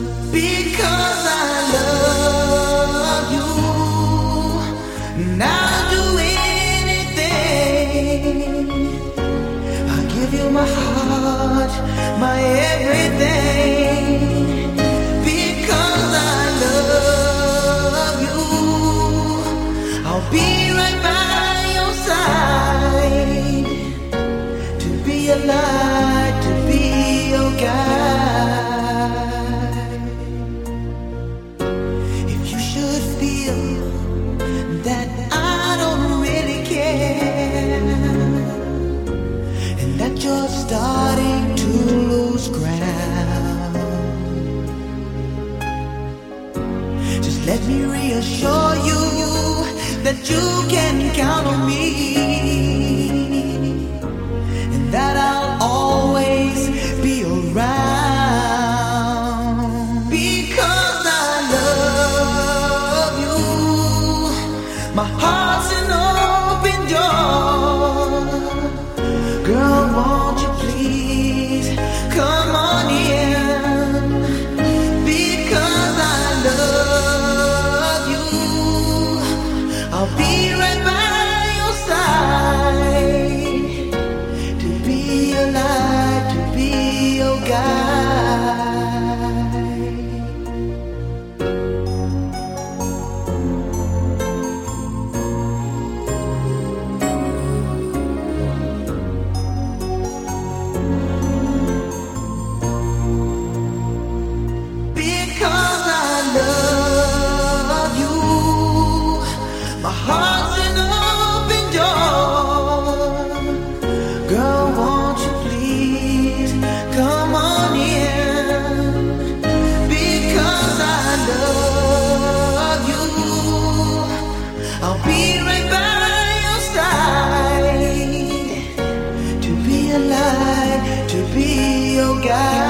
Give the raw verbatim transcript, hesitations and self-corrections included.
Because I love you, and I'll do anything. I'll give you my heart, my everything. Because I love you, I'll be right by your side, to be a light, to be your guide. If you should feel that I don't really care, and that you're starting to lose ground, just let me reassure you that you can count on me, and that I'll always be around. Because I love you, my heart's an open door. Girl, won't you please come on in? Because I love you, I'll be right by your side, to be your light, to be your guide. Because I love you, my heart's an open door. Girl, won't you please come on in? Because I love you, I'll be right by your side, to be a light, to be your guide.